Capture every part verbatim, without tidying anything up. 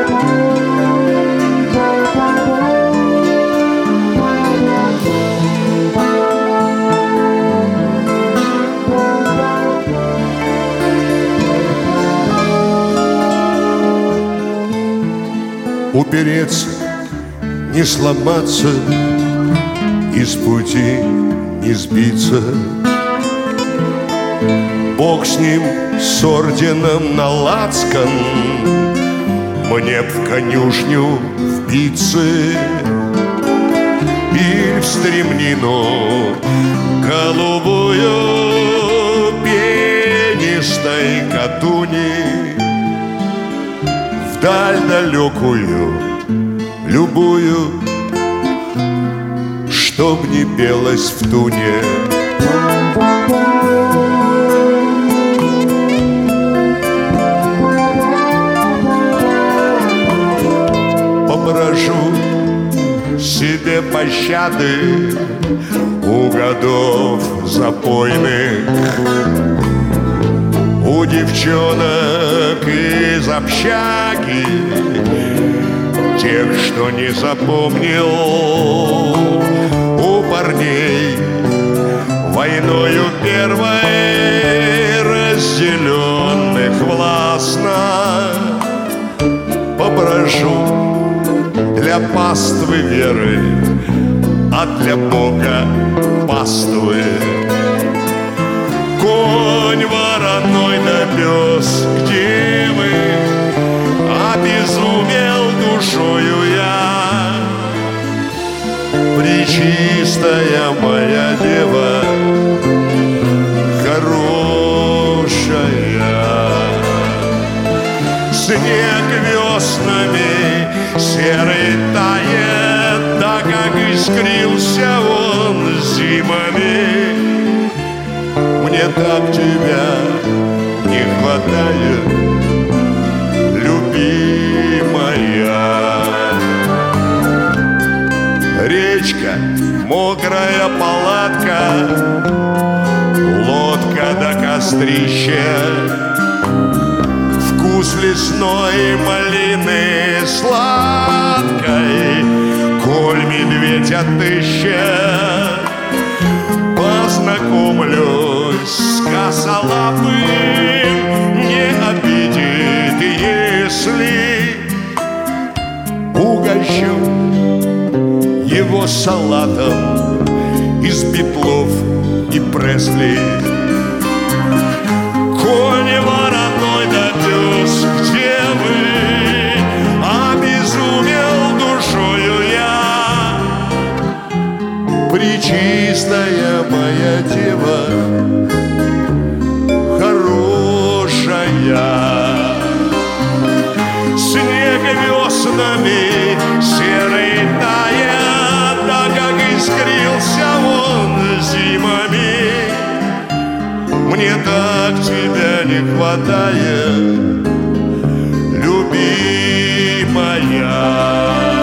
Упереться, не сломаться, из пути не сбиться. Бог с ним, с орденом на лацкан, мне в конюшню вбиться и в стремнину голубую пенистой катуни, вдаль далекую, любую, чтоб не пелось в туне. Попрошу себе пощады у годов запойных, у девчонок из общаги, тех, что не запомнил, у парней войною первой разделенных властно. Попрошу для паствы веры, а для Бога паствы. Конь вороной да пес, где вы? Обезумел душою я, пречистая моя дева, хорошая. Снег веснами серый тает, да как искрился он зимами. Мне так тебя не хватает, любимая. Речка, мокрая палатка, лодка до кострища, вкус лесной малины сладкой, коль медведь отыщет. Познакомлюсь с косолапым, не обидит, если угощу его салатом из Битлов и Пресли. Конь вороной да пес, где вы? Обезумел душою я, пречистая моя дева, хорошая. Снег веснами серый тает, да как искрился он зимами. Мне так тебя не хватает, любимая.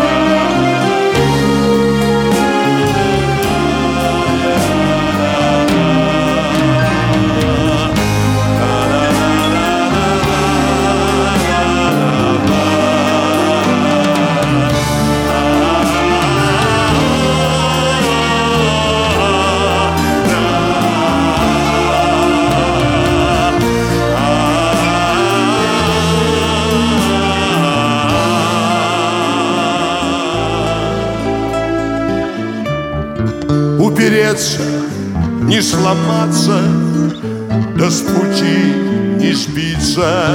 Упереться, не сломаться, да с пути не сбиться.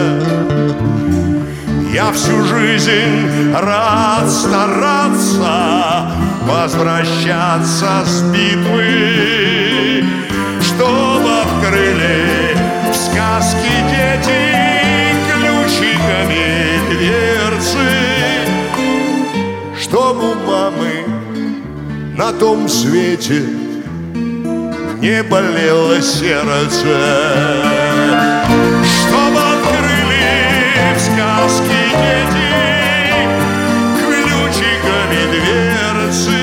Я всю жизнь рад стараться возвращаться с битвы, чтоб открыли в сказке дети ключиками дверцы, чтоб у мамы на том свете не болело сердце, чтоб открыли в сказке дети ключиками дверцы,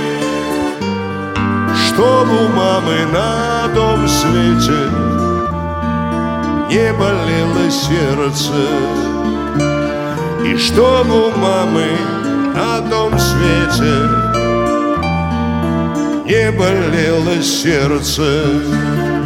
чтоб у мамы на том свете не болело сердце. И чтоб у мамы на том свете не болело сердце.